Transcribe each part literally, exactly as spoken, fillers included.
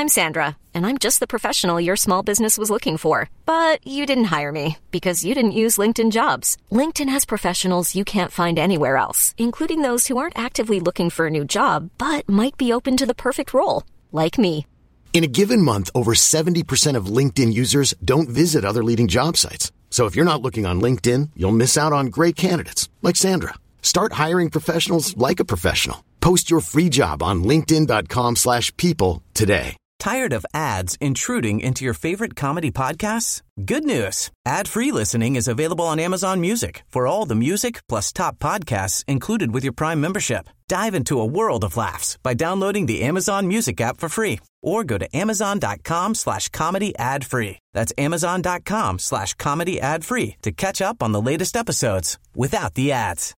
I'm Sandra, and I'm just the professional your small business was looking for. But you didn't hire me because you didn't use LinkedIn Jobs. LinkedIn has professionals you can't find anywhere else, including those who aren't actively looking for a new job, but might be open to the perfect role, like me. In a given month, over seventy percent of LinkedIn users don't visit other leading job sites. So if you're not looking on LinkedIn, you'll miss out on great candidates like Sandra. Start hiring professionals like a professional. Post your free job on linkedin.com slash people today. Tired of ads intruding into your favorite comedy podcasts? Good news. Ad-free listening is available on Amazon Music for all the music plus top podcasts included with your Prime membership. Dive into a world of laughs by downloading the Amazon Music app for free or go to amazon.com slash comedy ad free. That's amazon.com slash comedy ad free to catch up on the latest episodes without the ads.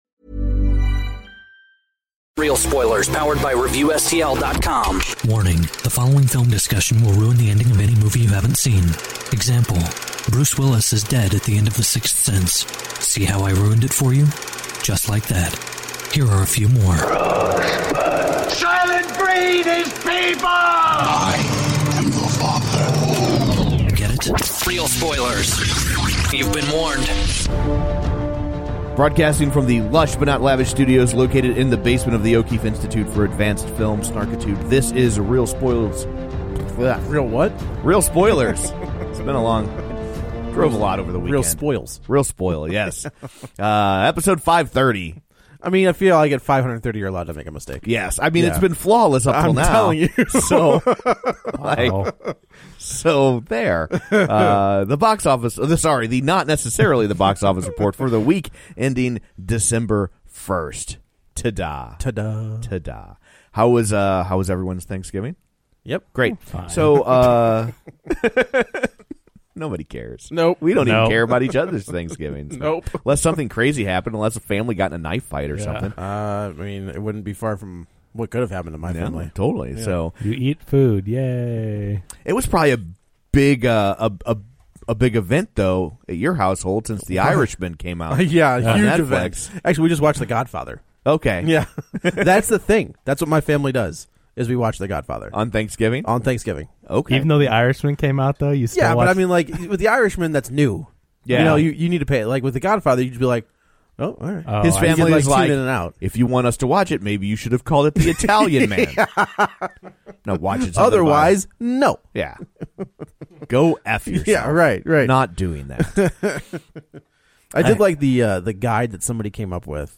Real spoilers powered by Review S T L dot com. Warning, the following film discussion will ruin the ending of any movie you haven't seen. Example, Bruce Willis is dead at the end of The Sixth Sense. See how I ruined it for you? Just like that. Here are a few more. Rosebud. Silent breed is people! I am your father. Get it? Real spoilers. You've been warned. Broadcasting from the lush but not lavish studios located in the basement of the O'Keefe Institute for Advanced Film Snarkitude, this is Real Spoilers. Real what? Real Spoilers. It's been a long... Drove a lot over the weekend. Real spoils. Real spoil, yes. uh, episode five thirty. I mean, I feel like at five hundred thirty you're allowed to make a mistake. Yes. I mean, Yeah. it's been flawless up till I'm now. telling you. So, like, so there. Uh, the box office, uh, sorry, the not necessarily the box office report for the week ending December first. Ta-da. Ta-da. Ta-da. How was, uh, how was everyone's Thanksgiving? Yep. Great. Fine. So, uh... nobody cares. Nope. We don't Nope. even care about each other's Thanksgivings. Nope. Unless something crazy happened, unless a family got in a knife fight or Yeah. something. Uh, I mean, it wouldn't be far from what could have happened to my Yeah, family. totally. Yeah. So You eat food, yay. it was probably a big uh, a, a a big event though at your household since The Irishman came out. yeah, on huge Netflix. event. Actually, we just watched The Godfather. Okay. Yeah. That's the thing. That's what my family does, is we watch The Godfather. On Thanksgiving? On Thanksgiving. Okay. Even though The Irishman came out, though, you still Yeah, watch... but I mean, like, with The Irishman, that's new. Yeah. You know, you, you need to pay. Like, with The Godfather, you just be like, oh, all right. Oh, His I- family you is get, like, like, tune in and out. if you want us to watch it, maybe you should have called it The Italian Man. No, watch it. Otherwise, no. Yeah. Go F yourself. Yeah, right, right. Not doing that. I did I- like the uh, the guide that somebody came up with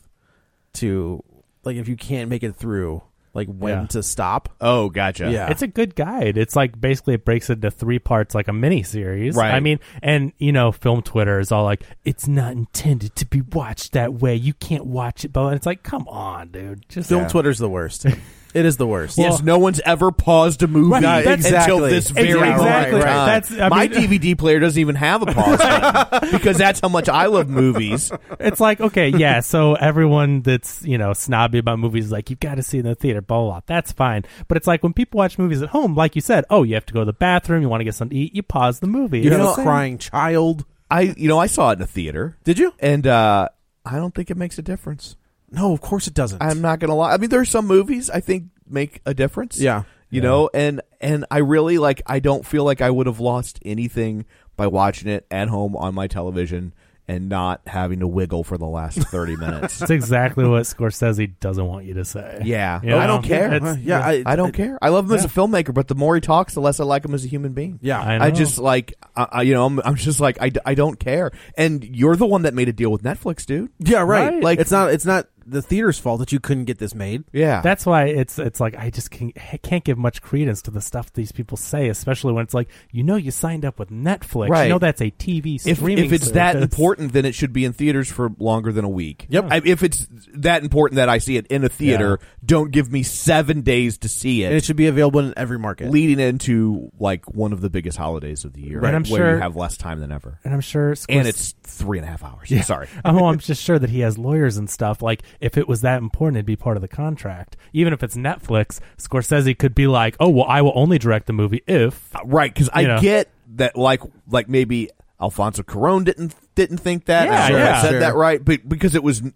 to, like, if you can't make it through, like, when Yeah. to stop. Oh, gotcha. Yeah. It's a good guide. It's like basically it breaks into three parts, like a mini series. Right. I mean, and you know, film Twitter is all like, it's not intended to be watched that way. You can't watch it, but it's like, come on, dude. Just Film Yeah. Twitter's the worst. It is the worst. Yes, no one's ever paused a movie Right, that's- until exactly. this very Exactly. moment in time. That's- I My mean- D V D player doesn't even have a pause button because that's how much I love movies. It's like, okay, yeah, so everyone that's, you know, snobby about movies is like, you've got to see it in the theater, blah, blah, blah. That's fine. But it's like when people watch movies at home, like you said, oh, you have to go to the bathroom, you want to get something to eat, you pause the movie. You It's have the a same. crying child. I, you know, I saw it in a theater. Did you? And uh, I don't think it makes a difference. No, of course it doesn't. I'm not going to lie. I mean, there are some movies I think make a difference. Yeah. You Yeah. know, and and I really like I don't feel like I would have lost anything by watching it at home on my television and not having to wiggle for the last thirty minutes. That's exactly what Scorsese doesn't want you to say. Yeah. You know? I don't care. It's- yeah, I, I don't care. I love him as yeah. a filmmaker, but the more he talks, the less I like him as a human being. Yeah. I know. I just like, I, I, you know, I'm, I'm just like, I, I don't care. And you're the one that made a deal with Netflix, dude. Yeah, right. Right. Like, it's not it's not the theater's fault that you couldn't get this made. Yeah. That's why it's it's like I just can't, can't give much credence to the stuff these people say, especially when it's like, you know, you signed up with Netflix. Right. You know that's a T V if, streaming if it's that service. important, then it should be in theaters for longer than a week. Yep. I, if it's that important that I see it in a theater, don't give me seven days to see it. And it should be available in every market. leading into like one of the biggest holidays of the year, Right. I'm where sure- you have less time than ever, And I'm sure Scors- and it's three and a half hours. Yeah. Sorry. Oh, I'm just sure that he has lawyers and stuff. Like, if it was that important, it'd be part of the contract. Even if it's Netflix, Scorsese could be like, "Oh, well, I will only direct the movie if." Uh, right, because I You know. get that, like, like maybe Alfonso Cuarón didn't didn't think that. Yeah, I'm sure yeah. I said Sure. that right, but because it was it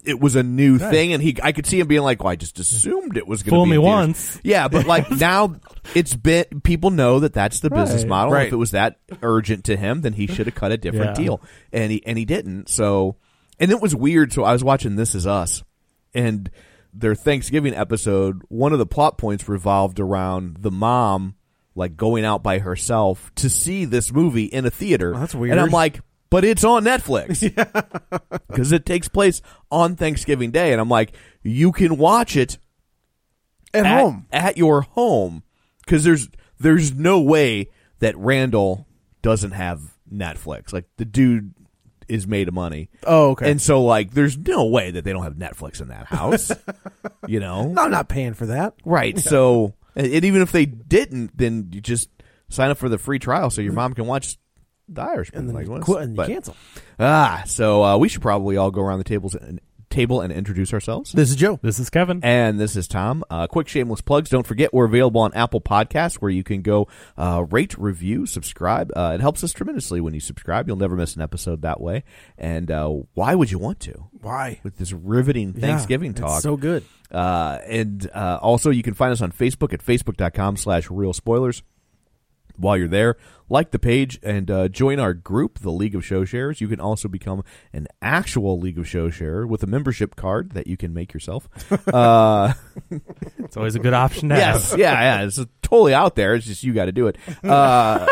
it was a new Right. thing, and he I could see him being like, well, I just assumed it was going to Fool be me in theaters. once. Yeah, but like now it's been people know that that's the business Right. model. Right. If it was that urgent to him, then he should have cut a different Yeah. deal, and he and he didn't. So, and it was weird. So I was watching This Is Us, and their Thanksgiving episode. One of the plot points revolved around the mom like going out by herself to see this movie in a theater. Oh, that's weird. And I'm like, but it's on Netflix because it takes place on Thanksgiving Day, and I'm like, you can watch it At, home. at your home because there's there's no way that Randall doesn't have Netflix. Like the dude is made of money. Oh, okay. And so like there's no way that they don't have Netflix in that house. You know? No, I'm not paying for that. Right. So and even if they didn't, then you just sign up for the free trial so your mom can watch The Irishman. And then like, you what's- quit and you but- cancel. Ah, so uh, we should probably all go around the tables and table and introduce ourselves. This is Joe. This is Kevin. And this is Tom. Uh, quick shameless plugs. Don't forget we're available on Apple Podcasts where you can go uh, rate, review, subscribe. Uh, it helps us tremendously when you subscribe. You'll never miss an episode that way. And uh, why would you want to? Why? With this riveting Thanksgiving Yeah, talk. It's so good. Uh, and uh, also you can find us on Facebook at facebook.com slash real spoilers. While you're there, like the page and uh, join our group, the League of Show Sharers. You can also become an actual League of Show Sharer with a membership card that you can make yourself. Uh, It's always a good option to yes, have. yeah, yeah. It's totally out there. It's just you got to do it. Uh,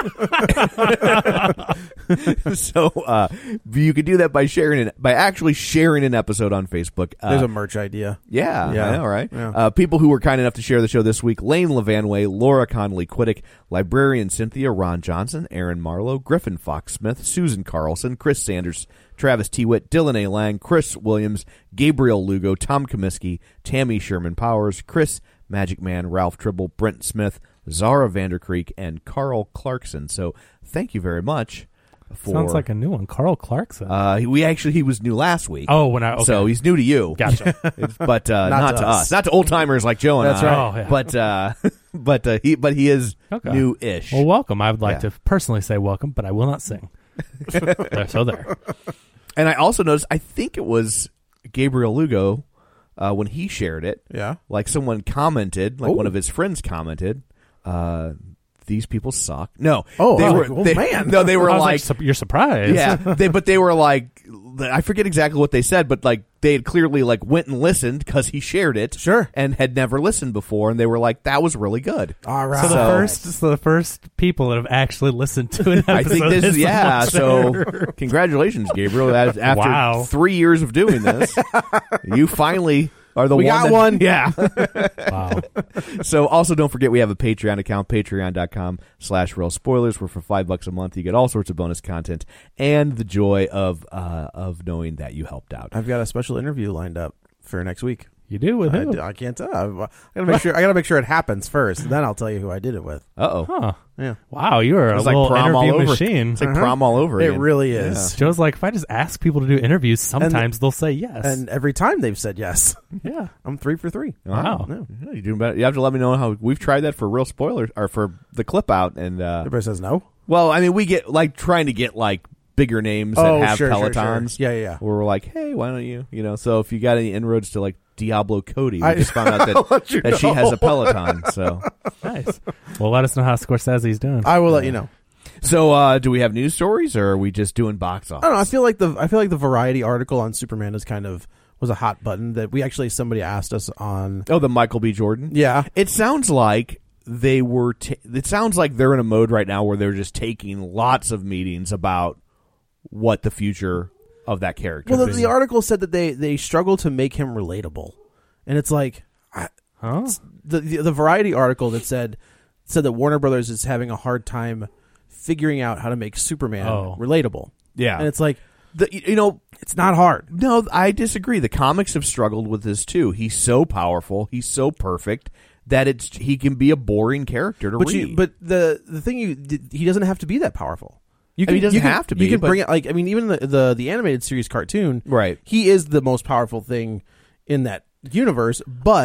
so uh, you can do that by sharing it, by actually sharing an episode on Facebook. Uh, There's a merch idea. Yeah, Yeah. I know, right? Yeah. Uh, people who were kind enough to share the show this week: Lane Levanway, Laura Connolly Quiddick, Librarian Cynthia, Ron Johnson, Aaron Marlowe, Griffin Fox Smith, Susan Carlson, Chris Sanders, Travis Tewitt, Dylan A. Lang, Chris Williams, Gabriel Lugo, Tom Comiskey, Tammy Sherman Powers, Chris Magic Man, Ralph Tribble, Brent Smith, Zara Vandercreek, and Carl Clarkson. So thank you very much. For, Sounds like a new one. Carl Clarkson. uh, he- we actually he was new last week. oh, when I okay. So he's new to you. Gotcha. It's- but uh, not, Not to to us. us. Not to old timers like Joe and That's I. right. Oh, yeah. But uh, but uh, he but he is Okay. new-ish. Well, welcome. I would like Yeah. to personally say welcome, but I will not sing. There, so there. And I also noticed, I think it was Gabriel Lugo uh, when he shared it. Yeah. Like someone commented, like Oh. one of his friends commented, uh, "These people suck." No. Oh, they I was were. like, oh, they- man. No, they were I was like, sup- you're surprised. yeah. They but they were like, I forget exactly what they said, but like they had clearly like went and listened because he shared it, Sure. and had never listened before, and they were like, that was really good. All right. So the So- first, so the first people that have actually listened to an episode. I think this is the yeah. most So better. congratulations, Gabriel. As- After Wow. three years of doing this, you finally are the We one. got that- one. Yeah. Wow. So also don't forget we have a Patreon account, patreon.com slash real spoilers, where for five bucks a month you get all sorts of bonus content and the joy of uh, of knowing that you helped out. I've got a special interview lined up for next week. You do with I, who? I can't tell. I gotta make sure. I gotta make sure it happens first. Then I'll tell you who I did it with. Uh oh. Huh. Yeah. Wow, you are a It's like little prom all interview over. machine. It's like Uh-huh. prom all over It again. really is. Joe's like, if I just ask people to do interviews, sometimes they'll say yes. And every time they've said yes, yeah. I'm three for three. Wow. No. Yeah, you're doing better. You have to let me know how we've tried that for real spoilers or for the clip out, and uh, Everybody says no. well, I mean, we get like trying to get like bigger names that Oh, have sure, sure, sure. Pelotons. Yeah, yeah, yeah. Where we're like, hey, why don't you? You know, so if you got any inroads to like Diablo Cody, we I- just found out I'll that, let you that she know. has a Peloton. So, Nice. Well, let us know how Scorsese's doing. I will let you know. so uh, do we have news stories, or are we just doing box office? I don't know. I feel like the I feel like the Variety article on Superman is kind of was a hot button that we actually somebody asked us on. Oh, the Michael B. Jordan. Yeah. It sounds like they were. T- it sounds like they're in a mode right now where they're just taking lots of meetings about what the future of that character. Well, the, is. the article said that they they struggle to make him relatable, and it's like I, huh? the, the the Variety article that said said that Warner Brothers is having a hard time figuring out how to make Superman Oh. relatable. Yeah. And it's like the, you know, it's not hard. no, I disagree. The comics have struggled with this too. He's so powerful. He's so perfect that it's he can be a boring character to But read. you, but the the thing you he doesn't have to be that powerful. You I mean, he doesn't you can, have to You be, can but- bring it like I mean, even the, the the animated series cartoon, Right. He is the most powerful thing in that universe, but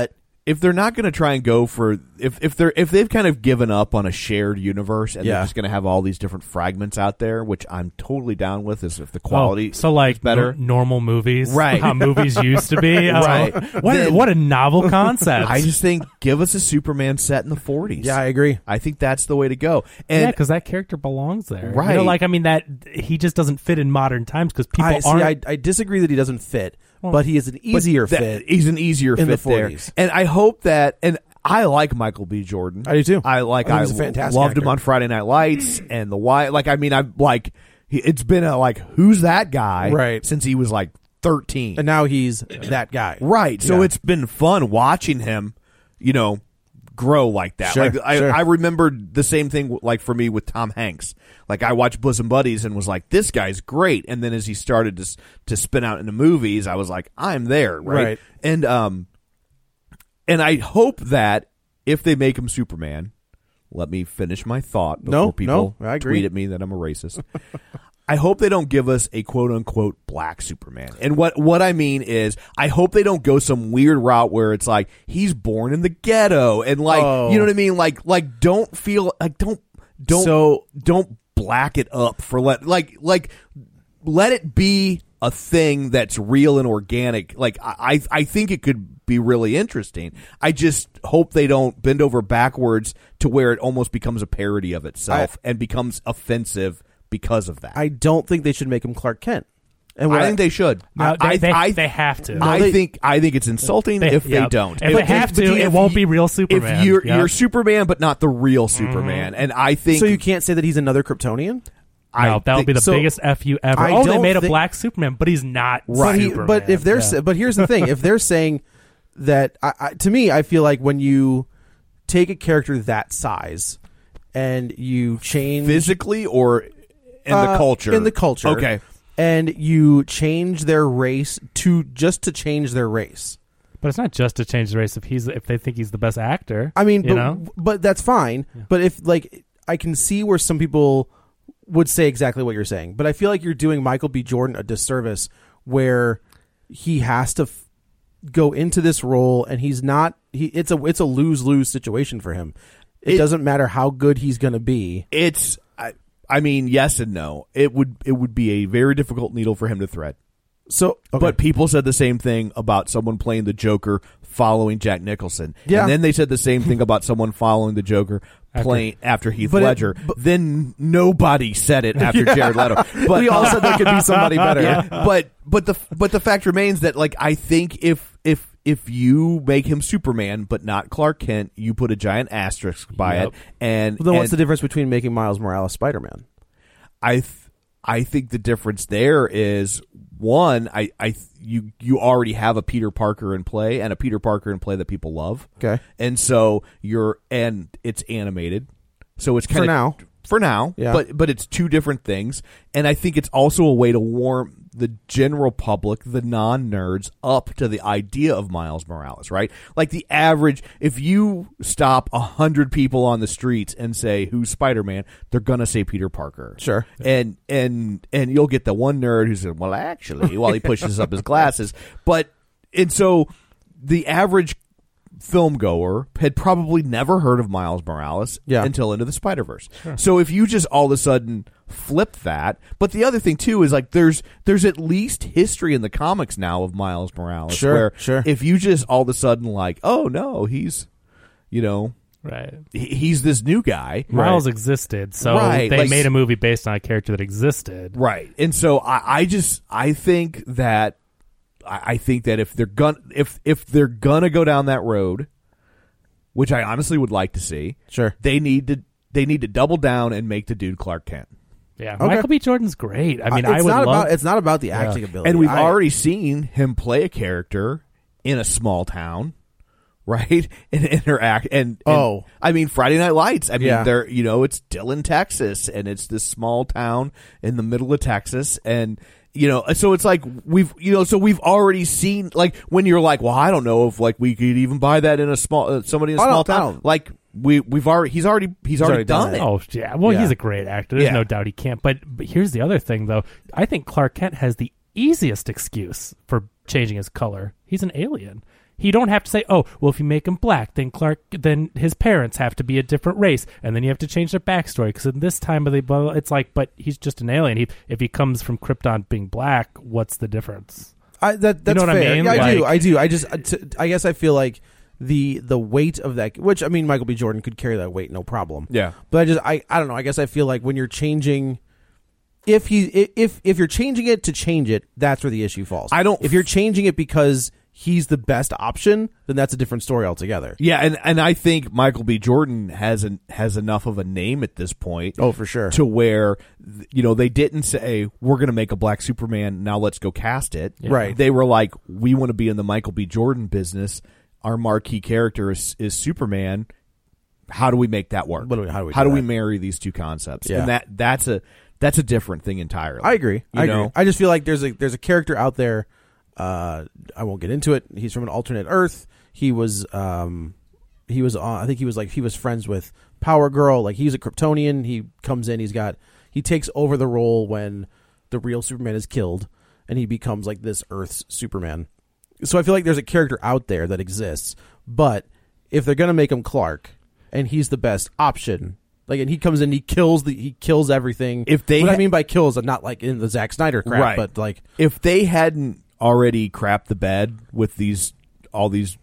if they're not going to try and go for if if they're if they've kind of given up on a shared universe and Yeah. they're just going to have all these different fragments out there, which I'm totally down with, is if the quality Oh, so like is better. nor- normal movies, Right. How movies used to be, Oh, Right. What a, Then- what a novel concept! I just think give us a Superman set in the forties. Yeah, I agree. I think that's the way to go. And yeah, because that character belongs there, Right. You know, like I mean, that he just doesn't fit in modern times because people I, see, aren't. I, I disagree that he doesn't fit, but he is an easier that- fit. He's an easier in the fit there. forties. And I hope that and I like Michael B. Jordan. I do too. I like I think I, he's a fantastic loved actor. him on Friday Night Lights and The Wire. Like I mean I like he- it's been a like who's that guy Right. since he was like thirteen. And now he's that guy. Right. So Yeah. it's been fun watching him, you know, grow like that. Sure, like I, sure. I remembered the same thing like for me with Tom Hanks. Like I watched Bosom Buddies and was like, this guy's great. And then as he started to s- to spin out into movies, I was like, I'm there, right? Right. And um and I hope that if they make him Superman, let me finish my thought before No, people no, I agree. tweet at me that I'm a racist. I hope they don't give us a quote unquote black Superman. And what, what I mean is I hope they don't go some weird route where it's like he's born in the ghetto and like Oh. you know what I mean? Like like don't feel like don't don't So- don't black it up for let like like let it be a thing that's real and organic. Like I I think it could be really interesting. I just hope they don't bend over backwards to where it almost becomes a parody of itself and becomes offensive because of that. I don't think they should make him Clark Kent. And what I think they should. No, I, they, they, I, they have to. I they- think I think it's insulting They- if they yep. don't. If they have to, it won't be real Superman. If you're Yep. you're Superman, but not the real Superman, and I think So you can't say that he's another Kryptonian? I no, that would be the think- so- biggest F you ever. I oh, they don't made a think- black Superman, but he's not But, he- Superman. but if they're Yeah. sa- but here's the thing: if they're saying that, I, I, to me, I feel like when you take a character that size and you change physically or in the uh, culture. in the culture, Okay. and you change their race to just to change their race. But it's not just to change the race if he's if they think he's the best actor. I mean, you but, know, but that's fine. But if like I can see where some people would say exactly what you're saying, but I feel like you're doing Michael B. Jordan a disservice where he has to f- go into this role and he's not. He it's a it's a lose lose situation for him. It, It- doesn't matter how good he's going to be. It's I, I mean yes and no. It would it would be a very difficult needle for him to thread. So, okay. But people said the same thing about someone playing the Joker following Jack Nicholson. Yeah. And then they said the same thing about someone following the Joker playing after Heath But it- Ledger. but- then nobody said it after Jared Leto. But we all said there could be somebody better. yeah, but but the but the fact remains that like I think if if if you make him Superman but not Clark Kent, you put a giant asterisk by Yep. it. And Well, then what's the and difference between making Miles Morales Spider-Man? I th- I think the difference there is one. I I th- you you already have a Peter Parker in play and a Peter Parker in play that people love. Okay. And so you're and it's animated, so it's kind For of now. For now, Yeah. but but it's two different things, and I think it's also a way to warm the general public, the non-nerds, up to the idea of Miles Morales, right? Like the average, if you stop a hundred people on the streets and say who's Spider-Man, they're gonna say Peter Parker, Sure. and and and you'll get the one nerd who says, well, actually, while he pushes up his glasses, but and so the average film goer had probably never heard of Miles Morales Yeah. until Into the Spider-Verse. So if you just all of a sudden flip that, but the other thing too is like there's there's at least history in the comics now of Miles Morales. Sure, where sure. if you just all of a sudden like, oh no, he's you know right. he- he's this new guy. Miles existed, so Right, they like- made a movie based on a character that existed. Right. And so I, I just I think that I, I think that if they're gonna if if they're gonna go down that road, which I honestly would like to see, Sure. they need to they need to double down and make the dude Clark Kent. Yeah, Okay. Michael B. Jordan's great. I mean, Uh, I it's would not love. about it's not about the acting ability. And we've I- already seen him play a character in a small town, right? And interact and, and Oh. I mean Friday Night Lights. I mean Yeah. they're you know it's Dillon, Texas, and it's this small town in the middle of Texas, and you know so it's like we've you know so we've already seen like when you're like, well, I don't know if like we could even buy that in a small uh, somebody in a I small don't- I town. don't- Like we we've already he's already he's, already, already done done it. it. Oh yeah, well Yeah. he's a great actor. There's Yeah. no doubt he can't. But but here's the other thing though. I think Clark Kent has the easiest excuse for changing his color. He's an alien. he don't have to say, oh, well, if you make him black, then Clark, then his parents have to be a different race, and then you have to change their backstory because in this time of the blah, blah, it's like, but he's just an alien. He, if he comes from Krypton being black, what's the difference? I, that that's you know what fair. I mean? Yeah, I like, do. I do. I just, t- I guess I feel like the the weight of that, which I mean, Michael B. Jordan could carry that weight, no problem. Yeah, but I just, I, I don't know. I guess I feel like when you're changing. If he if if you're changing it to change it, that's where the issue falls. I don't. If you're changing it because he's the best option, then that's a different story altogether. Yeah, and, and I think Michael B. Jordan has an, has enough of a name at this point. Oh, for sure. To where, you know, they didn't say we're going to make a black Superman. Now let's go cast it. Yeah. Right. They were like, we want to be in the Michael B. Jordan business. Our marquee character is, is Superman. How do we make that work? What do we, how do we? How do do we that? marry these two concepts? Yeah. And that that's a. That's a different thing entirely. I agree. You I know? agree. I just feel like there's a there's a character out there. Uh, I won't get into it. He's from an alternate Earth. He was um, he was on. I think he was like he was friends with Power Girl. Like he's a Kryptonian. He comes in. He's got he takes over the role when the real Superman is killed, and he becomes like this Earth's Superman. So I feel like there's a character out there that exists. But if they're gonna make him Clark, and he's the best option. Like, and he comes in, he kills the, he kills everything. If they, what ha- I mean by kills, not like in the Zack Snyder crap, right. but like if they hadn't already crapped the bed with these, all these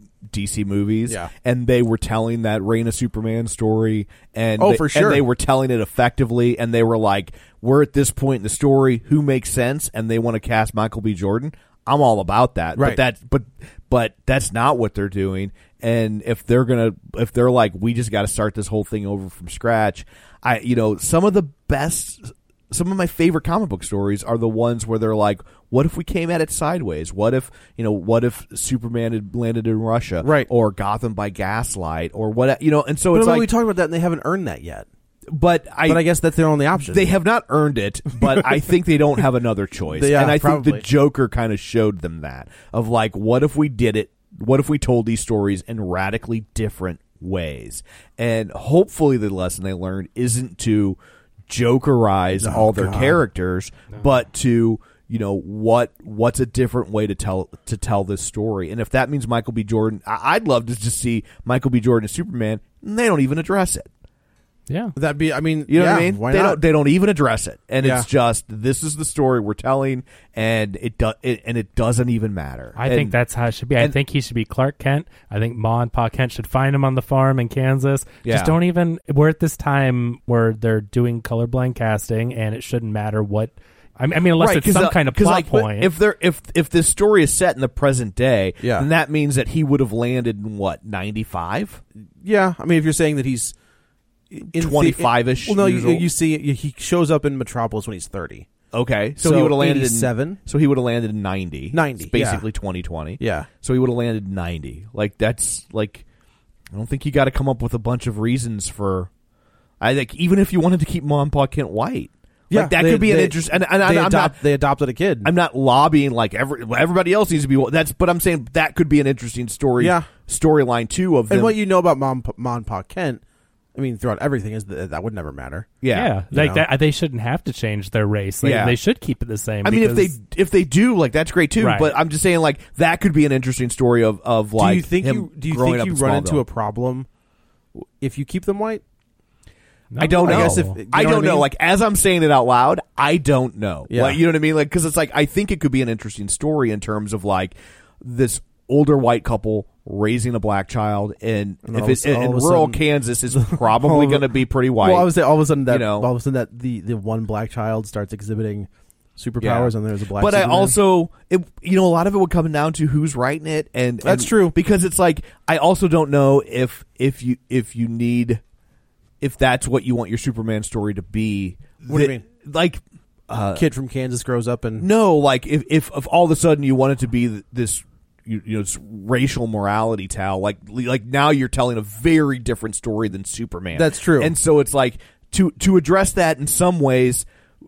D C movies, yeah. and they were telling that Reign of Superman story, and oh they, for sure, and they were telling it effectively, and they were like, we're at this point in the story, who makes sense, and they want to cast Michael B. Jordan. I'm all about that, right. but that, but, but that's not what they're doing. And if they're gonna, if they're like, we just got to start this whole thing over from scratch, I, you know, some of the best, some of my favorite comic book stories are the ones where they're like, what if we came at it sideways? What if, you know, what if Superman had landed in Russia, right? Or Gotham by gaslight, or what, you know? And so but it's like we talked about that, and they haven't earned that yet. But I, but I guess that's their only option. They have not earned it, but I think they don't have another choice. Yeah, and I probably. think the Joker kind of showed them that of like, what if we did it? What if we told these stories in radically different ways? And hopefully the lesson they learned isn't to Jokerize oh, all their God. characters, no. but to, you know, what what's a different way to tell to tell this story. And if that means Michael B. Jordan, I, I'd love to just see Michael B. Jordan as Superman, and they don't even address it. Yeah, that'd be. I mean, you know yeah, what I mean? Why they not? don't. They don't even address it, and yeah. it's just this is the story we're telling, and it does. It, and it doesn't even matter. I and, think that's how it should be. I and, think he should be Clark Kent. I think Ma and Pa Kent should find him on the farm in Kansas. Yeah. Just don't even. We're at this time where they're doing colorblind casting, and it shouldn't matter what. I mean, unless right, it's some uh, kind of plot like, point. If there, if if this story is set in the present day, yeah. then that means that he would have landed in what ninety-five. Yeah, I mean, if you're saying that he's twenty-five-ish. Well, no, you, you see, he shows up in Metropolis when he's thirty. Okay, so, so he would have landed eighty-seven? in So he would have landed in ninety. ninety, it's basically yeah. twenty twenty. Yeah. So he would have landed in ninety. Like that's like, I don't think you got to come up with a bunch of reasons for. I think even if you wanted to keep Ma and Pa Kent white. Yeah, like, that they, could be they, an interest. And, and they, I'm adopt, not, they adopted a kid. I'm not lobbying like every, everybody else needs to be. That's, but I'm saying that could be an interesting story. Yeah. Storyline too of them. And what you know about Mom, Ma and Pa Kent, I mean, throughout everything, is that that would never matter. Yeah, yeah, like that, they shouldn't have to change their race. Like, yeah, they should keep it the same. I mean, if they if they do, like that's great too. Right. But I'm just saying, like that could be an interesting story of of like. Do you think him you do you growing think you up in run into Smallville. a problem if you keep them white? No, I don't know. I, guess if, you know I don't I mean? know. Like as I'm saying it out loud, I don't know. Yeah. Like, you know what I mean? Like because it's like I think it could be an interesting story in terms of like this older white couple raising a black child, and, and if it's in rural sudden, Kansas, is probably going to be pretty white. Well, I was all of a sudden that you know? all of a sudden that the, the one black child starts exhibiting superpowers, yeah. and there's a black. But Superman. I also, it, you know, a lot of it would come down to who's writing it, and that's and true because it's like I also don't know if if you if you need if that's what you want your Superman story to be. What that, do you mean? Like. Uh, kid from Kansas grows up and no, like if, if if all of a sudden you want it to be this you, you know this racial morality tale, like like now you're telling a very different story than Superman. That's true. And so it's like to to address that in some ways,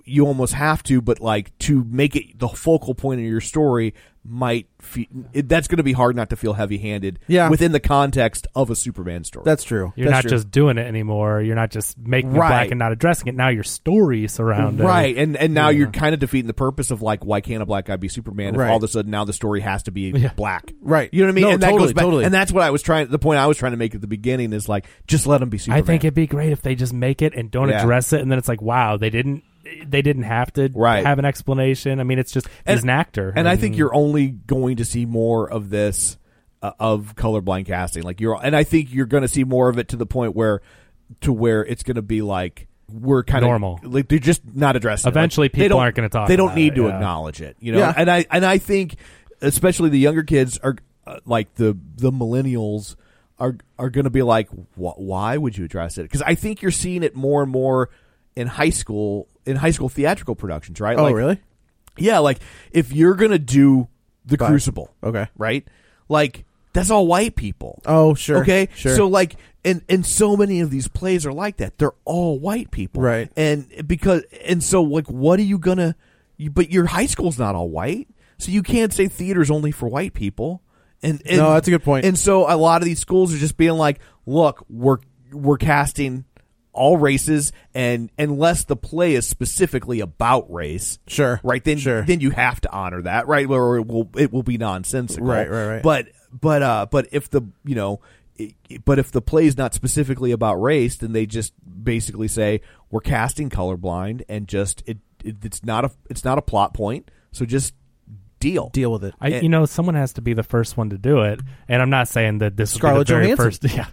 you almost have to, but like to make it the focal point of your story might fe- it, that's going to be hard not to feel heavy-handed yeah. within the context of a Superman story. That's true. You're that's not true. just doing it anymore. You're not just making right. it black and not addressing it. Now your story surrounding right, and and now yeah. you're kind of defeating the purpose of like why can't a black guy be Superman if right. all of a sudden now the story has to be yeah. black, right? You know what I mean? No, and that totally, goes back, totally. and that's what I was trying. The point I was trying to make at the beginning is like just let him be Superman. I think it'd be great if they just make it and don't Yeah. address it, and then it's like, wow, they didn't. They didn't have to right. have an explanation. I mean, it's just and, he's an actor, and, and I think you're only going to see more of this uh, of colorblind casting. Like you're, and I think you're going to see more of it to the point where, to where it's going to be like we're kind of normal. Like they're just not addressing. Eventually, it. Like, people aren't going to talk. They don't about need it, to yeah. acknowledge it. You know, Yeah. and I and I think especially the younger kids are uh, like the the millennials are are going to be like, why would you address it? Because I think you're seeing it more and more in high school. In high school theatrical productions, right? Oh, like, really? Yeah, like if you're gonna do the Fine. Crucible, Okay. right? Like that's all white people. Oh, sure. Okay, Sure. so like, and and so many of these plays are like that. They're all white people, Right. And because and so like, what are you gonna? You, but your high school's not all white, so you can't say theater's only for white people. And, and No, that's a good point. And so a lot of these schools are just being like, look, we're we're casting all races, and unless the play is specifically about race, Sure. right? Then, Sure. then you have to honor that, right? Or it will it will be nonsensical, Right, right, right. But but uh, but if the you know, it, but if the play is not specifically about race, then they just basically say we're casting colorblind, and just it, it it's not a it's not a plot point, so just deal Deal with it. I, And- you know, someone has to be the first one to do it, and I'm not saying that this Scarlett will be the very Johansson. first.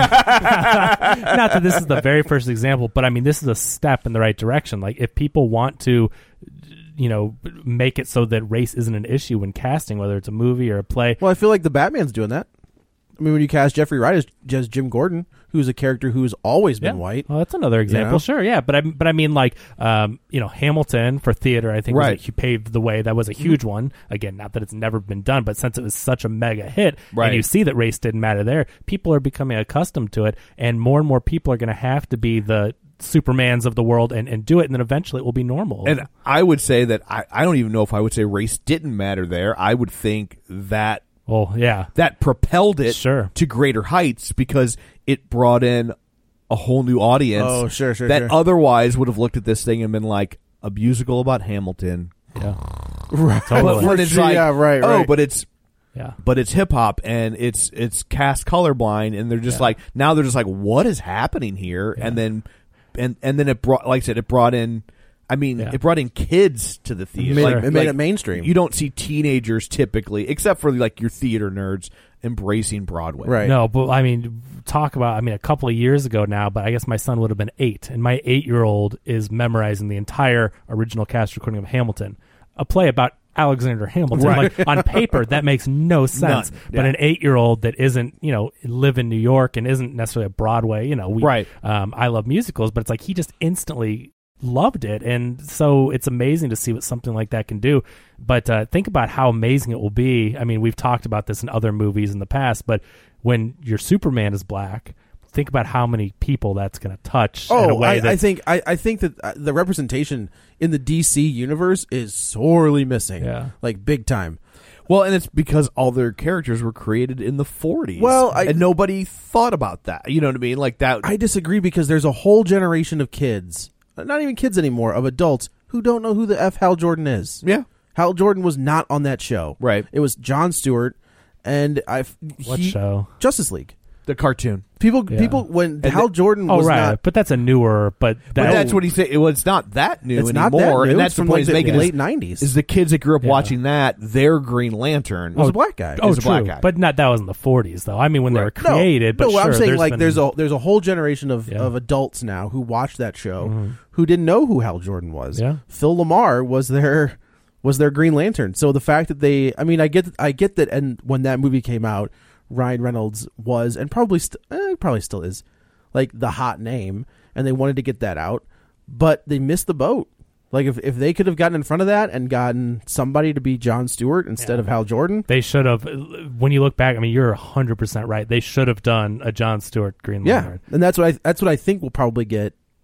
Yeah, not that this is the very first example, but I mean, this is a step in the right direction. Like, if people want to, you know, make it so that race isn't an issue when casting, whether it's a movie or a play. Well, I feel like the Batman's doing that. I mean, when you cast Jeffrey Wright as, as Jim Gordon, who's a character who's always been Yeah. white. Well, that's another example. know? Sure, yeah, but I but I mean, like, um, you know, Hamilton for theater, I think, Right. was a, paved the way. That was a huge one. Again, not that it's never been done, but since it was such a mega hit, Right. and you see that race didn't matter there, people are becoming accustomed to it, and more and more people are going to have to be the Supermans of the world and, and do it, and then eventually it will be normal. And I would say that I, I don't even know if I would say race didn't matter there. I would think that well, yeah, that propelled it Sure. to greater heights because it brought in a whole new audience. Oh, sure, sure, that sure. otherwise would have looked at this thing and been like a musical about Hamilton. yeah, Right. But Totally. when it's like, yeah, right, oh, right. but it's yeah. but it's hip hop and it's it's cast colorblind, and they're just Yeah. like now they're just like, what is happening here? And then and and then it brought, like I said, it brought in. I mean, Yeah. it brought in kids to the theater. Made- Like- it made like, it mainstream. You don't see teenagers typically, except for like your theater nerds, embracing Broadway. Right. No, but I mean, talk about, I mean, a couple of years ago now, but I guess my son would have been eight, and my eight-year-old is memorizing the entire original cast recording of Hamilton, a play about Alexander Hamilton. Right. Like, on paper, that makes no sense. None. But Yeah. an eight-year-old that isn't, you know, live in New York and isn't necessarily a Broadway, you know, we, Right. um, I love musicals, but it's like he just instantly loved it, and so it's amazing to see what something like that can do. But uh, think about how amazing it will be. I mean, we've talked about this in other movies in the past, but when your Superman is black, think about how many people that's going to touch in a Oh, way I, that I think I, I think that uh, the representation in the D C universe is sorely missing. Yeah. Like big time. Well, and it's because all their characters were created in the forties. Well, I- and nobody thought about that. You know what I mean? Like that. I disagree because there's a whole generation of kids, not even kids anymore, of adults who don't know who the F Hal Jordan is. yeah. Hal Jordan was not on that show. Right. It was Jon Stewart and I. what he, show? Justice League. The cartoon. People, Yeah. people. When And Hal the- Jordan Oh, was right, not, but that's a newer. But, that, But that's what he said. Well, it's not that new it's not anymore. that new. And that's It's the from point like he's the making. late is, nineties. is the kids that grew up Yeah. watching that, their Green Lantern was a black guy. Oh, is a true. black guy. But not that was in the forties, though. I mean, when they were Right. created. No, but no, sure, I'm saying there's like been- there's a there's a whole generation of, Yeah. of adults now who watched that show Mhm. who didn't know who Hal Jordan was. Yeah. Phil Lamar was their was their Green Lantern. So the fact that they, I mean, I get I get that, and when that movie came out, Ryan Reynolds was and probably st- eh, probably still is like the hot name, and they wanted to get that out, but they missed the boat. Like if if they could have gotten in front of that and gotten somebody to be Jon Stewart instead Yeah. of Hal Jordan, They should have. When you look back, I mean, you're one hundred percent right. They should have done a Jon Stewart Green yeah, Lantern. and that's what I that's what I think will probably get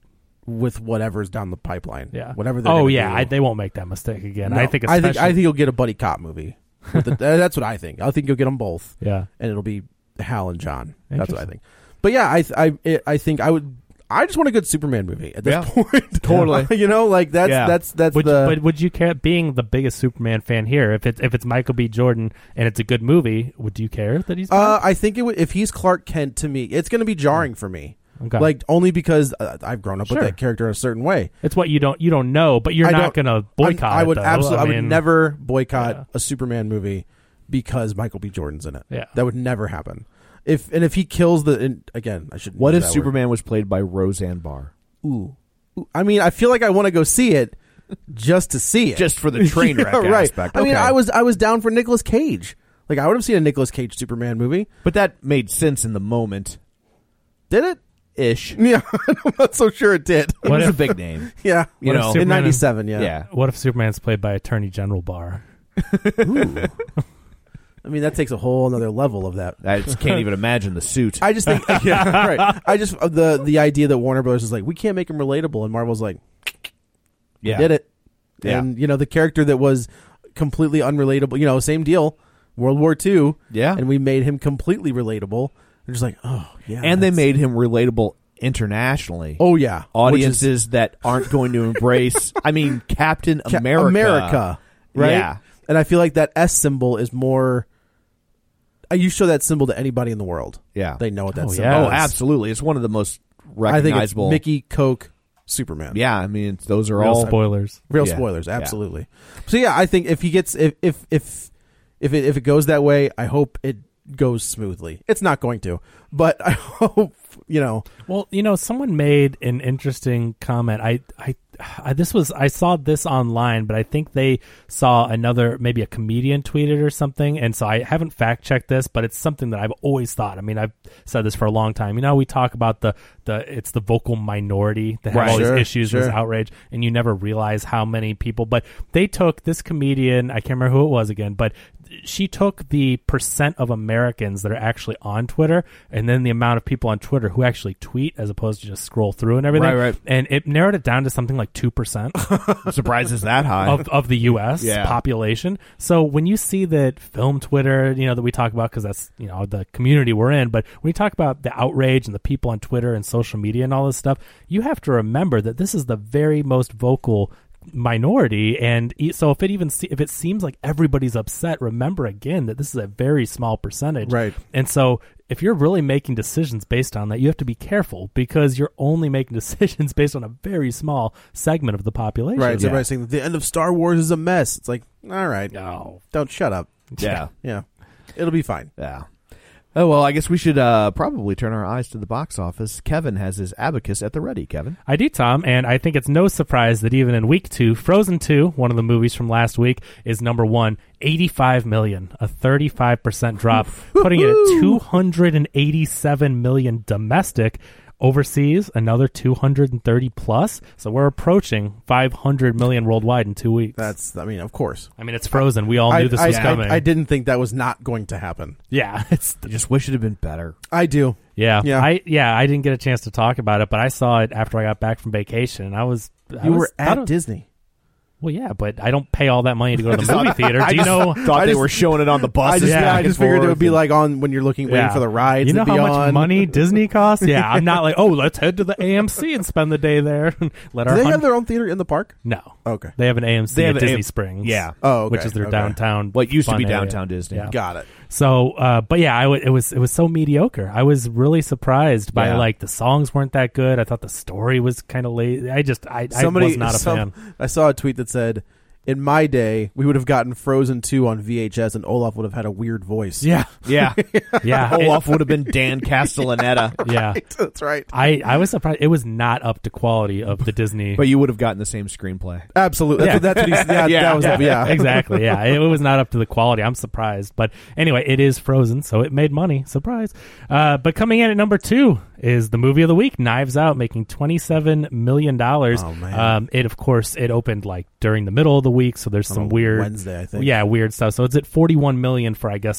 with whatever's down the pipeline. Yeah. Whatever. They're Oh gonna yeah, do. I, they won't make that mistake again. No. I think. I think. especially- I think you'll get a buddy cop movie. With the, uh, that's what I think. I think you'll get them both. Yeah. And it'll be Hal and John. That's what I think. But yeah, I I it, I think I would. I just want a good Superman movie at this Yeah. point. Totally. You know, like that's Yeah. that's that's Would the. you, but would you care, being the biggest Superman fan here, if it's if it's Michael B. Jordan and it's a good movie, would you care that he's? uh, back? I think it would. If he's Clark Kent, to me, it's going to be jarring for me. Okay. Like only because uh, I've grown up Sure. with that character in a certain way. It's what you don't you don't know, but you're I not don't- going to boycott. I, I would it, though. absolutely. I, I would mean, never boycott yeah. a Superman movie because Michael B. Jordan's in it. Yeah. That would never happen. If and if he kills the and again, I should. What if Superman was played by Roseanne Barr? Ooh. Ooh. I mean, I feel like I want to go see it just to see it, Just for the train wreck Yeah, right. aspect. I mean, Okay. I was I was down for Nicolas Cage. Like I would have seen a Nicolas Cage Superman movie. But that made sense in the moment. Did it? Ish. Yeah, I'm not so sure it did. It What was if- a big name. Yeah, You What if know, in Superman- ninety-seven. Yeah. Yeah. What if Superman's played by Attorney General Barr? I mean, that takes a whole another level of that. I just can't even imagine the suit. I just think, yeah, right. I just uh, the the idea that Warner Brothers is like, we can't make him relatable, and Marvel's like, yeah. did it. Yeah. And you know, the character that was completely unrelatable, you know, same deal, World War Two. Yeah. And we made him completely relatable. They're just like, oh yeah. And they that's- made him relatable internationally. oh yeah, Audiences Which is that aren't going to embrace, I mean, Captain Ca- America. America, right? Yeah. And I feel like that S symbol is more. uh, You show that symbol to anybody in the world, Yeah. they know what that Oh, symbol yeah. Oh, is. absolutely. It's one of the most I think it's recognizable. Mickey, Coke, Superman. Yeah, I mean, it's, those are Real all. spoilers. Real Yeah. spoilers, Yeah. absolutely. So yeah, I think if he gets if if if if it if it goes that way, I hope it goes smoothly. It's not going to, but I hope you know. Well, you know, someone made an interesting comment. I, I, I, this was I saw this online, but I think they saw another, maybe a comedian tweeted or something, and so I haven't fact checked this, but it's something that I've always thought. I mean, I've said this for a long time. You know, we talk about the the it's the vocal minority that have Right. all Sure, these issues, this sure. outrage, and you never realize how many people. But they took this comedian. I can't remember who it was again, but she took the percent of Americans that are actually on Twitter, and then the amount of people on Twitter who actually tweet as opposed to just scroll through and everything. Right, right. And it narrowed it down to something like two percent I'm surprised it's that high. of, of the U S Yeah. population. So when you see that film Twitter, you know, that we talk about, because that's, you know, the community we're in, but when you talk about the outrage and the people on Twitter and social media and all this stuff, you have to remember that this is the very most vocal minority, and e- so if it even se- if it seems like everybody's upset, remember again that this is a very small percentage, Right. And so if you're really making decisions based on that, you have to be careful, because you're only making decisions based on a very small segment of the population. Right. So Yeah. everybody's saying the end of Star Wars is a mess. It's like, all right, No. don't shut up. yeah. Yeah, it'll be fine. Yeah. Oh, well, I guess we should uh, probably turn our eyes to the box office. Kevin has his abacus at the ready, Kevin. I do, Tom, and I think it's no surprise that even in week two, Frozen two, one of the movies from last week, is number one, eighty-five million, a thirty-five percent drop, putting it at two hundred eighty-seven million domestic. Overseas, another two hundred thirty plus. So we're approaching five hundred million worldwide in two weeks. That's, I mean, of course. I mean, it's Frozen. We all knew I, this I, was I- coming. I didn't think that was not going to happen. Yeah, it's I just wish it had been better. I do. yeah, Yeah. I yeah, I didn't get a chance to talk about it, but I saw it after I got back from vacation, and I was I You was- were thought at it was- Disney. Well, yeah, but I don't pay all that money to go to the movie theater. Do you know? Thought I they just- were showing it on the buses. I just, Yeah, yeah, I back just and figured it forth would be and- like on when you're looking, waiting Yeah. for the rides. You know to how be much on. money Disney costs? Yeah, I'm not like, oh, let's head to the A M C and spend the day there. Let Do our they hun- have their own theater in the park? no. Okay. They have an A M C They have at an Disney A M Springs. Yeah. Oh, okay. which is their Okay. downtown. What used to fun be area. downtown Disney. Yeah. Got it. So, uh, but yeah, I w- it was it was so mediocre. I was really surprised by Yeah. like the songs weren't that good. I thought the story was kind of late. I just I, Somebody, I was not a some- fan. I saw a tweet that said, in my day, we would have gotten Frozen two on V H S and Olaf would have had a weird voice. Yeah, Yeah. yeah, Olaf would have been Dan Castellaneta. it- yeah. That's right. I, I was surprised. It was not up to quality of the Disney. But you would have gotten the same screenplay. Absolutely. That's, Yeah. what, that's what he said. Yeah. That was, yeah, yeah. exactly. Yeah, it was not up to the quality. I'm surprised, but anyway, it is Frozen, so it made money. Surprise! Uh, but coming in at number two is the movie of the week, Knives Out, making twenty-seven million dollars. Oh, man. Um, it of course it opened like during the middle of the week, so there's some On a weird Wednesday, I think. yeah, weird stuff. So it's at forty-one million for I guess with the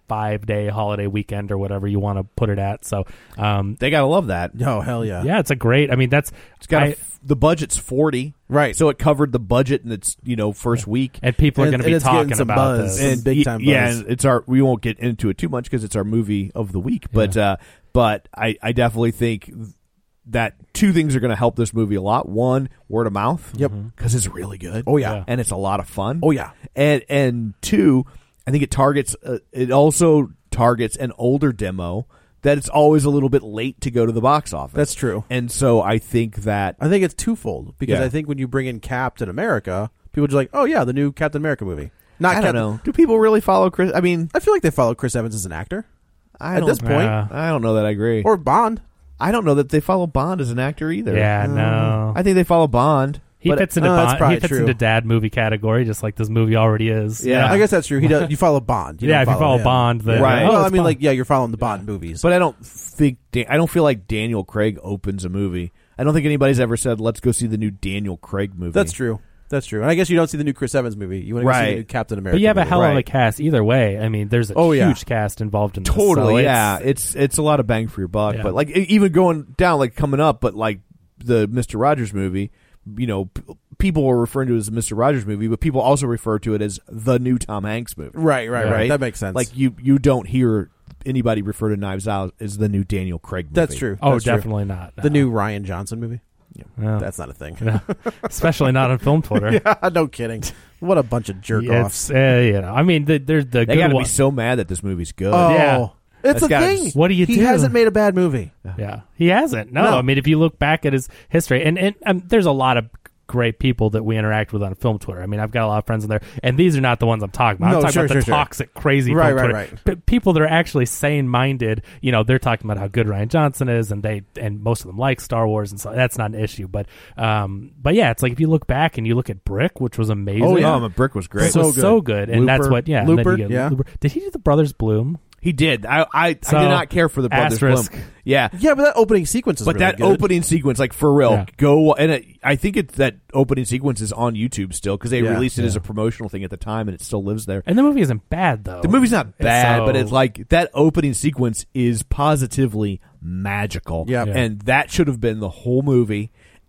five day holiday weekend or whatever you want to put it at. So um, they gotta love that. Oh hell yeah, yeah, it's a great. I mean, that's it's got I, a, the budget's forty, right? So it covered the budget in its you know first week, and people are and, going to be talking about buzz, this. and big time buzz. Yeah, and it's our. We won't get into it too much because it's our movie of the week. But Yeah. uh, but I, I definitely think that two things are going to help this movie a lot. One, word of mouth. Yep, because it's really good. Oh yeah. Yeah. and it's a lot of fun. Oh yeah, and and two, I think it targets. Uh, it also targets an older demo that it's always a little bit late to go to the box office. That's true. And so I think that I think it's twofold because Yeah. I think when you bring in Captain America, people are just like, oh yeah, the new Captain America movie. Not I Captain, don't know. Do people really follow Chris? I mean, I feel like they follow Chris Evans as an actor I at don't, this point, Yeah. I don't know that I agree. or Bond. I don't know that they follow Bond as an actor either. Yeah, no. I think they follow Bond. He but- fits into Oh, that's Bond, probably he fits true. into dad movie category, just like this movie already is. Yeah. I guess that's true. He does. You follow Bond. You yeah. don't If you follow him. Bond, then Right. oh, well, I it's mean, Bond. like, yeah, you're following the Bond movies. But I don't think Dan- I don't feel like Daniel Craig opens a movie. I don't think anybody's ever said, "Let's go see the new Daniel Craig movie." that's true. That's true. And I guess you don't see the new Chris Evans movie. You want to go see Right. the new Captain America. But you have a movie. hell of a Right. cast either way. I mean, there's a Oh, huge yeah. cast involved in this. Totally, so it's- yeah. It's it's a lot of bang for your buck. Yeah. But like e- even going down, like coming up, but like the Mister Rogers movie, you know, p- people are referring to it as the Mister Rogers movie, but people also refer to it as the new Tom Hanks movie. Right, right, right, Right? That makes sense. Like you you don't hear anybody refer to Knives Out as the new Daniel Craig movie. that's true. Oh, That's true. definitely not. The no. new Ryan Johnson movie. No. That's not a thing. No. Especially not on film Twitter. Yeah, no kidding. What a bunch of jerk offs. It's, uh, you know, I mean, the, there's the They good got to one. be so mad that this movie's good. Oh, Yeah. it's That's a gotta- thing. What do you he do? hasn't made a bad movie. Yeah, he hasn't. No, No. I mean, if you look back at his history, and, and um, there's a lot of great people that we interact with on film Twitter. I mean, I've got a lot of friends in there, and these are not the ones I'm talking about. No, I'm talking sure, about sure, the sure. toxic, crazy Right, film right, Twitter. right. P- people that are actually sane-minded. You know, they're talking about how good Ryan Johnson is, and they and most of them like Star Wars, and so that's not an issue. But um, but yeah, it's like if you look back and you look at Brick, which was amazing. Oh yeah, the Brick was great. This was So good. so good, and that's Looper. what yeah. and then Looper, you get yeah. Looper. Did he do the Brothers Bloom? He did. I I, So, I did not care for the Brothers asterisk. Bloom. Yeah. Yeah, but that opening sequence is But really that good. opening sequence, like for real, Yeah. go and it, I think it's that opening sequence is on YouTube still because they Yeah. released it Yeah. as a promotional thing at the time, and it still lives there. And the movie isn't bad though. The movie's not bad, So- but it's like that opening sequence is positively magical. Yeah. Yeah. and that should have been the whole movie,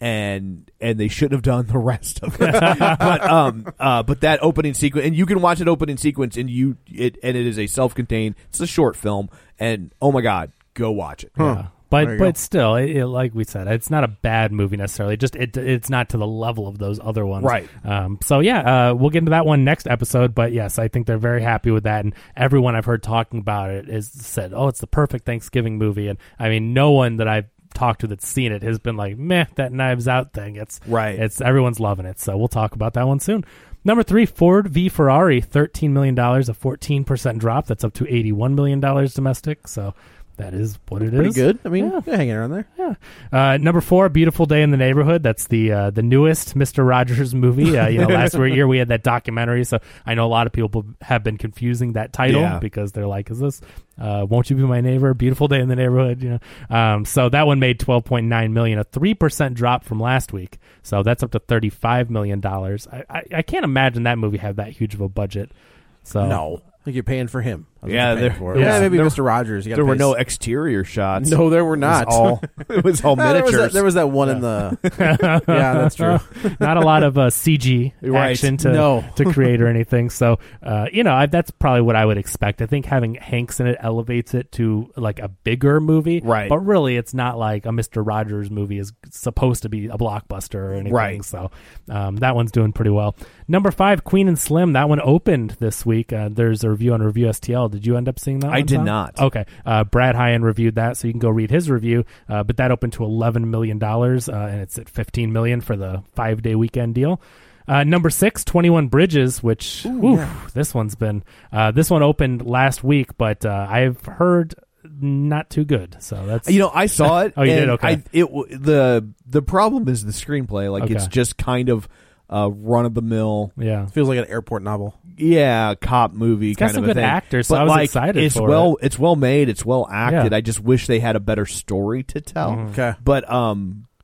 and and they shouldn't have done the rest of it. but um, uh, but that opening sequence, and you can watch that opening sequence, and you it and it is a self-contained. It's a short film, and oh my god, go watch it. Yeah. There But you but go. still, it, it, like we said, it's not a bad movie necessarily. Just it it's not to the level of those other ones, Right. Um, so yeah, uh, we'll get into that one next episode. But yes, I think they're very happy with that, and everyone I've heard talking about it is said, "Oh, it's the perfect Thanksgiving movie." And I mean, no one that I've talked to that's seen it has been like, "Meh, that Knives Out thing." It's Right. It's everyone's loving it. So we'll talk about that one soon. Number three, Ford v Ferrari, thirteen million dollars, a fourteen percent drop. That's up to eighty-one million dollars domestic. So. That is what it Pretty is. good. I mean, Yeah. yeah, hanging around there. Yeah. Uh, number four, Beautiful Day in the Neighborhood. That's the uh, the newest Mister Rogers movie. Uh, you know, last year we had that documentary, so I know a lot of people have been confusing that title Yeah. because they're like, "Is this uh, Won't You Be My Neighbor? Beautiful Day in the Neighborhood?" You know. Um, so that one made twelve point nine million, a three percent drop from last week. So that's up to thirty-five million dollars. I, I I can't imagine that movie had that huge of a budget. So No. I think you're paying for him. That's what Yeah, you're paying there- for. yeah. yeah, maybe There- Mister Rogers. You gotta There were pay no s- exterior shots. No, there were not. It was all, it was all No, there, was miniatures. that, there was that one in the. Yeah, that's true. not a lot of uh, C G Right. action to No. to create or anything. So, uh, you know, I, that's probably what I would expect. I think having Hanks in it elevates it to like a bigger movie. Right. But really, it's not like a Mister Rogers movie is supposed to be a blockbuster or anything. Right. So um, that one's doing pretty well. Number five, Queen and Slim. That one opened this week. Uh, there's a review on Review S T L. Did you end up seeing that I one, did Tom? not. Okay. Uh, Brad Hyan reviewed that, so you can go read his review. Uh, but that opened to eleven million dollars, uh, and it's at fifteen million dollars for the five-day weekend deal. Uh, number six, twenty-one Bridges, which oof, this one's been uh, this one opened last week, but uh, I've heard not too good. So that's You know, I saw it. Oh, you and did? Okay. I, it w- the the problem is the screenplay. Like Okay. it's just kind of uh, run of the mill. yeah. Feels like an airport novel. Yeah, cop movie got kind some of a good thing. actors, so but I was like, excited it's for well, It's well made. It's well acted. Yeah. I just wish they had a better story to tell. Mhm. Okay. But um,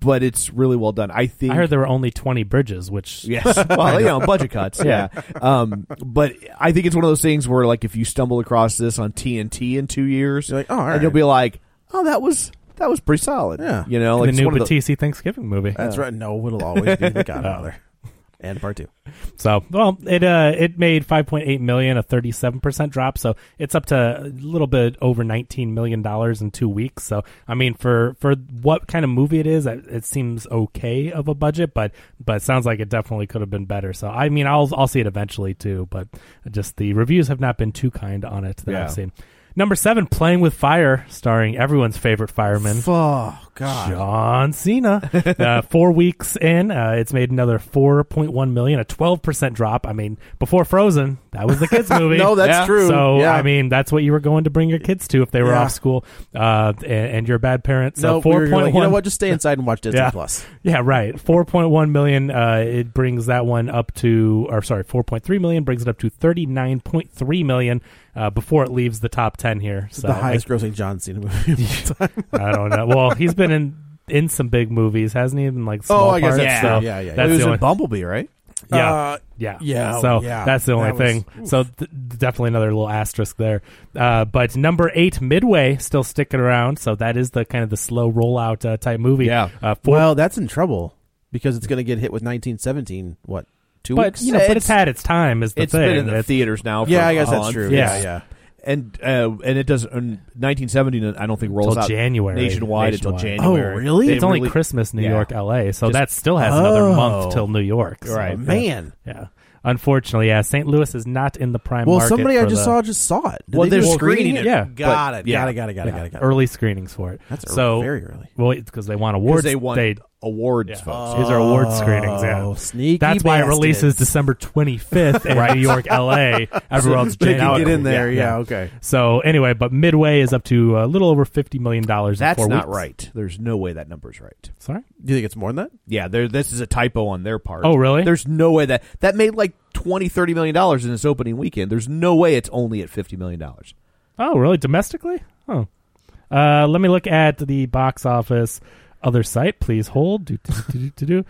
but it's really well done. I think I heard there were only twenty bridges, which yes, well, you know, budget cuts. Yeah, um, but I think it's one of those things where, like, if you stumble across this on T N T in two years, You're like, oh, all and right. you'll be like, oh, that was that was pretty solid. Yeah. you know, like the it's new one of the- Batista Thanksgiving movie. That's right. No, it'll always be The Godfather. And part two. So, well, it uh, it made five point eight million dollars, a thirty-seven percent drop. So it's up to a little bit over nineteen million dollars in two weeks. So, I mean, for, for what kind of movie it is, it, it seems okay of a budget, but but it sounds like it definitely could have been better. So, I mean, I'll I'll see it eventually too, but just the reviews have not been too kind on it that Yeah. I've seen. Number seven, Playing with Fire, starring everyone's favorite fireman. Oh, God. John Cena. uh, four weeks in, uh, it's made another four point one million dollars, a twelve percent drop. I mean, before Frozen, that was the kids' movie. No, that's Yeah. true. So, yeah. I mean, that's what you were going to bring your kids to if they were Yeah. off school uh, and, and you're a bad parent. So, no, we four were point one. like, you know what? Just stay inside and watch Disney Yeah. Plus. Yeah, right. four point one million dollars, uh, it brings that one up to, or sorry, four point three million dollars brings it up to thirty-nine point three million dollars uh, before it leaves the top ten here. So The highest grossing John Cena movie of all time. I don't know. Well, he's been in in some big movies, hasn't he? In like small Oh, I guess parts. that's so true. Yeah, yeah, yeah. That's Well, he was the in only, Bumblebee, right? yeah, Uh, yeah, yeah, So yeah. that's the only That was- thing. So th- definitely another little asterisk there. Uh, but number eight, Midway, still sticking around. So that is the kind of the slow rollout uh, type movie. Yeah. Uh, four, Well, that's in trouble because it's going to get hit with nineteen seventeen. What, two but weeks? you know, but It's- it's had its time. Is the It's thing. been in the It's- theaters now. For yeah, I guess a that's month. true. Yeah. Yeah, yeah. And uh, and it does in nineteen seventy. I don't think rolls Till out January. nationwide, until Nationwide. January. Oh, really? They It's only really- Christmas, New yeah. York, L A. So Just- that still has another Oh. month till New York. So, Right. yeah. Man. Yeah. Unfortunately, yeah, Saint Louis is not in the prime Well, market. somebody I for just the saw just saw it. Did Well, they they're do screening it. it. Yeah. Got But- it. yeah. Got it. Got it. Got it. Yeah, Got it. Got it. early screenings for it. That's so early, very early. Well, because they want because awards. they want They, awards, yeah. folks. These are award screenings. Yeah, Oh, sneaky That's why it releases bastards. December twenty-fifth in New York, L A. Everyone's They can January. get in there. Yeah. Okay. So anyway, but Midway is up to a little over fifty million dollars. That's in four not weeks. right. There's no way that number's right. Sorry. Do you think it's more than that? Yeah, there. This is a typo on their part. Oh, really? There's no way that that made like twenty, thirty million dollars in its opening weekend. There's no way it's only at fifty million dollars. Oh, really? Domestically? Oh. Uh, let me look at the box office. Other site, please hold. Do, do, do, do, do.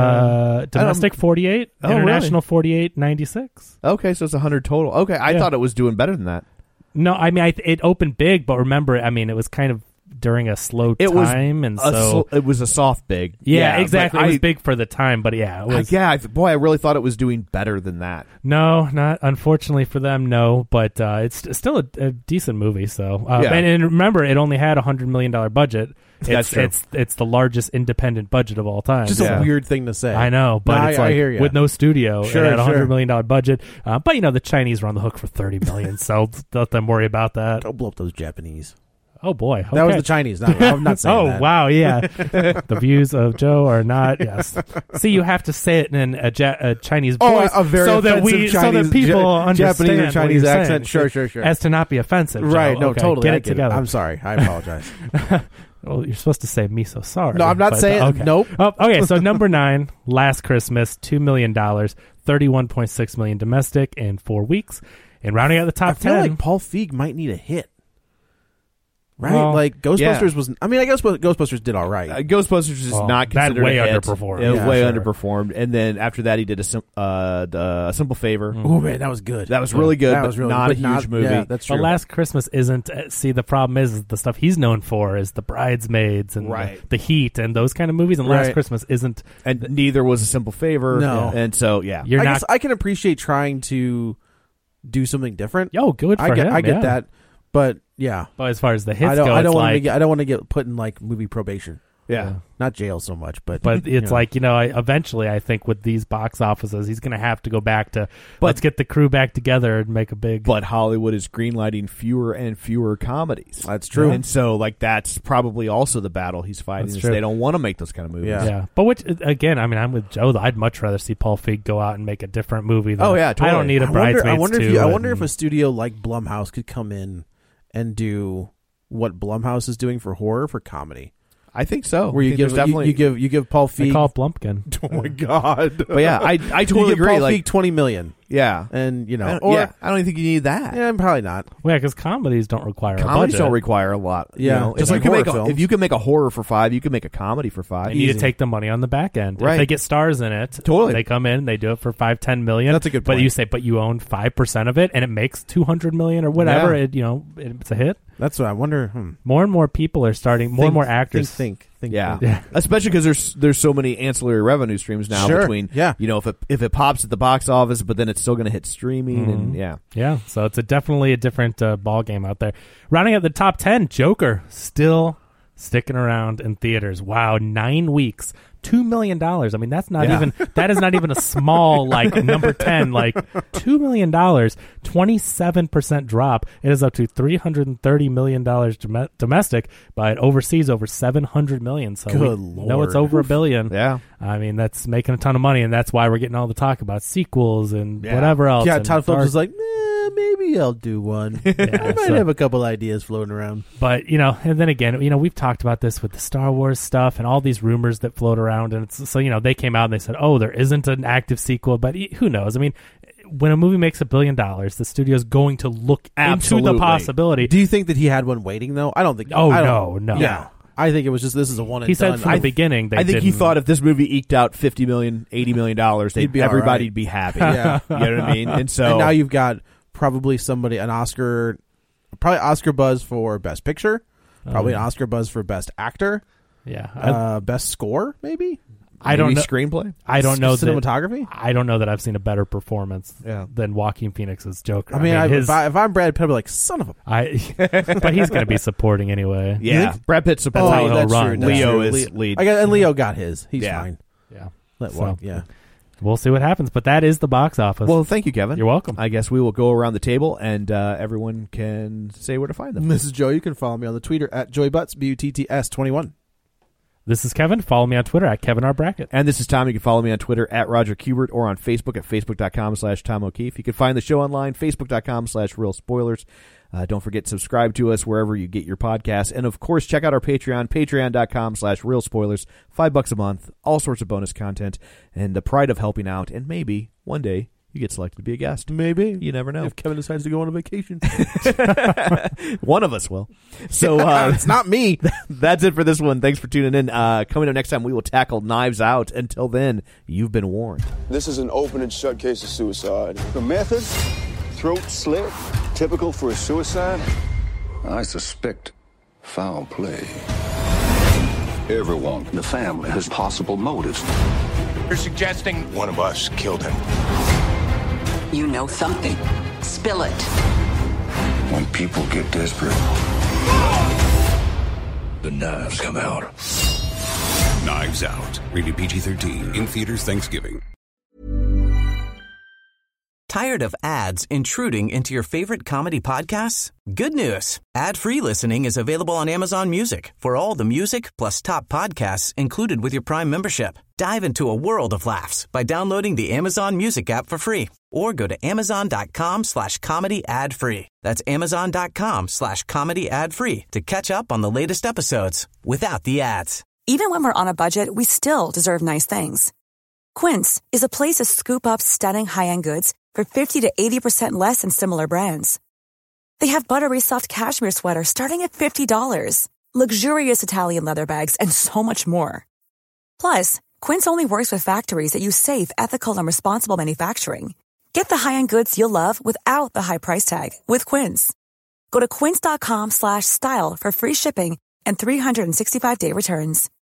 Uh, domestic forty-eight, Oh, really? international forty-eight ninety-six. Okay, so it's a hundred total. Okay, I Yeah. thought it was doing better than that. No, I mean I, it opened big, but remember, I mean it was kind of during a slow It was time, and a so sl- it was a soft big. yeah, but exactly. It I, was big for the time, but yeah, it I- was. yeah, I, boy, I really thought it was doing better than that. No, not unfortunately for them, no. But uh, it's still a, a decent movie. So, uh, Yeah. and, and remember, it only had a hundred million dollar budget. It's, That's true. It's it's the largest independent budget of all time. Just Yeah. a weird thing to say. I know, but No, it's I- I like hear ya. with no studio, Sure, it had a sure. hundred million dollar budget. Uh, but you know, the Chinese were on the hook for thirty million, so let them worry about that. Don't blow up those Japanese. Oh boy, That was okay. the Chinese. Not, I'm not saying Oh that. wow, yeah. The views of Joe are not. Yes. See, you have to say it in a, ja- a Chinese Oh, voice, a very so that offensive we, so Chinese- that people Ja- understand Japanese or what Chinese you're accent. saying. Sure, sure, sure. As to not be offensive, Joe. Right. No, Okay, totally. Get I it get together. I'm sorry. I apologize. Well, you're supposed to say me so sorry. No, I'm not but, saying- uh, okay. nope. Oh, okay, so number nine, Last Christmas, two million dollars, thirty-one point six million dollars domestic in four weeks. And rounding out the top I feel ten. like Paul Feig might need a hit. Right? Well, like Ghostbusters yeah. was. I mean, I guess Ghostbusters did all right. Uh, Ghostbusters is Oh, not that considered way a hit. underperformed. It was Yeah, way sure. underperformed, and then after that, he did a sim- uh, the- a simple favor. Oh man, that was good. That was really good, That but was really, not but a huge movie. Yeah, that's But true. Last Christmas isn't. uh, See, the problem is, is the stuff he's known for is the Bridesmaids and Right. the, the Heat and those kind of movies. And Last Right. Christmas isn't. And neither was a simple favor. No. and so yeah, You're I not. guess I can appreciate trying to do something different. Yo, good for I get, him. I get yeah. that, but yeah, But as far as the hits I don't. go, I don't it's want to like, get. I don't want to get put in like movie probation. yeah. Not jail so much, but But you it's know. like, you know, I, eventually I think with these box offices, he's going to have to go back to, But- let's get the crew back together and make a big. But Hollywood is greenlighting fewer and fewer comedies. That's true. And so, like, that's probably also the battle he's fighting. That's Is true. they don't want to make those kind of movies. Yeah. yeah. But which, again, I mean, I'm with Joe. Though. I'd much rather see Paul Feig go out and make a different movie. Than, Oh, yeah, I totally. don't need a I wonder, Bridesmaids I wonder if two you, I wonder if and- a studio like Blumhouse could come in and do what Blumhouse is doing for horror for comedy, I think so. where I you think give there's you, definitely you give you give Paul They Feig. call it Blumpkin. Oh my god! But yeah, I I You totally give agree. Paul Like, Feig twenty million. Yeah. And, you know, I or yeah, I don't even think you need that. yeah, probably not. Well, yeah, because comedies don't require a Comedies budget. don't require a lot. Yeah, you know? just if, like you can make horror a, films. if you can make a horror for five, you can make a comedy for five. They need Easy. to take the money on the back end. Right. If they get stars in it, Totally. they come in, they do it for five, ten million. That's a good But point. you say, but you own five percent of it, and it makes two hundred million or whatever. Yeah. It, you know, it's a hit. That's what I wonder. Hmm. More and more people are starting. More Think- and more actors. Think, think, think. Yeah. think. Yeah. Especially because there's there's so many ancillary revenue streams now Sure. between Yeah. you know if it if it pops at the box office, but then it's still going to hit streaming Mm-hmm. and yeah. Yeah, so it's a definitely a different uh, ball game out there. Rounding out the top ten, Joker still sticking around in theaters. Wow, nine weeks, two million dollars. I mean, that's not Yeah. even that is not even a small like number ten. Like two million dollars, twenty seven percent drop. It is up to three hundred and thirty million dollars dom- domestic, but overseas over seven hundred million. So Good we know it's Lord. over a billion. Yeah. I mean, that's making a ton of money, and that's why we're getting all the talk about sequels and Yeah. whatever else. Yeah, and Todd Phillips dark- is like, eh, maybe I'll do one. I might so- have a couple ideas floating around. But, you know, and then again, you know, we've talked about this with the Star Wars stuff and all these rumors that float around. And it's, so, you know, they came out and they said, oh, there isn't an active sequel. But who knows? I mean, when a movie makes a billion dollars, the studio's going to look into Absolutely. the possibility. Do you think that he had one waiting, though? I don't think. Oh, I no, don't, no. Yeah. I think it was just, this is a one and he said done. from I, the beginning they I think he didn't- thought if this movie eked out fifty million, eighty million dollars, He'd be all everybody'd right. be happy. Yeah. You know what I mean? And so and now you've got probably somebody, an Oscar, probably Oscar buzz for Best Picture, probably an Oscar buzz for Best Actor, Yeah. I, uh, Best Score, maybe? I don't maybe know. screenplay. I don't know that, Cinematography? I don't know that I've seen a better performance Yeah. than Joaquin Phoenix's Joker. I mean, I his, if, I, if I'm Brad Pitt, I'd be like, son of a... I, but he's going to be supporting anyway. Yeah, Brad Pitt's supposed That's to how be- he'll that's run. true. That's Leo true. is Leo- lead. I got, and Leo got his. He's Yeah. fine. Yeah. Let So- walk, yeah. We'll see what happens, but that is the box office. Well, thank you, Kevin. You're welcome. I guess we will go around the table and uh, everyone can say where to find them. This is Joe. You can follow me on the Twitter at JoyButts, B U T T S twenty-one. This is Kevin. Follow me on Twitter at Kevin R. Brackett. And this is Tom. You can follow me on Twitter at Roger Kubert or on Facebook at facebook.com slash Tom O'Keefe. You can find the show online, facebook.com slash Real Spoilers. Uh, don't forget to subscribe to us wherever you get your podcasts. And, of course, check out our Patreon, patreon.com slash Real Spoilers. Five bucks a month, all sorts of bonus content, and the pride of helping out. And maybe one day you get selected to be a guest. Maybe. You never know. If Kevin decides to go on a vacation. One of us will. So uh, it's not me. that's it for this one. Thanks for tuning in. Uh, coming up next time, we will tackle Knives Out. Until then, you've been warned. This is an open and shut case of suicide. The method? Throat slit? Typical for a suicide? I suspect foul play. Everyone in the family has possible motives. You're suggesting one of us killed him. You know something. Spill it. When people get desperate, the knives come out. Knives Out. Rated P G thirteen. In theaters Thanksgiving. Tired of ads intruding into your favorite comedy podcasts? Good news. Ad-free listening is available on Amazon Music for all the music plus top podcasts included with your Prime membership. Dive into a world of laughs by downloading the Amazon Music app for free or go to amazon.com slash comedy ad free. That's amazon.com slash comedy ad free to catch up on the latest episodes without the ads. Even when we're on a budget, we still deserve nice things. Quince is a place to scoop up stunning high-end goods for fifty to eighty percent less than similar brands. They have buttery soft cashmere sweaters starting at fifty dollars, luxurious Italian leather bags, and so much more. Plus, Quince only works with factories that use safe, ethical, and responsible manufacturing. Get the high-end goods you'll love without the high price tag with Quince. Go to quince.com slash style for free shipping and three sixty-five day returns.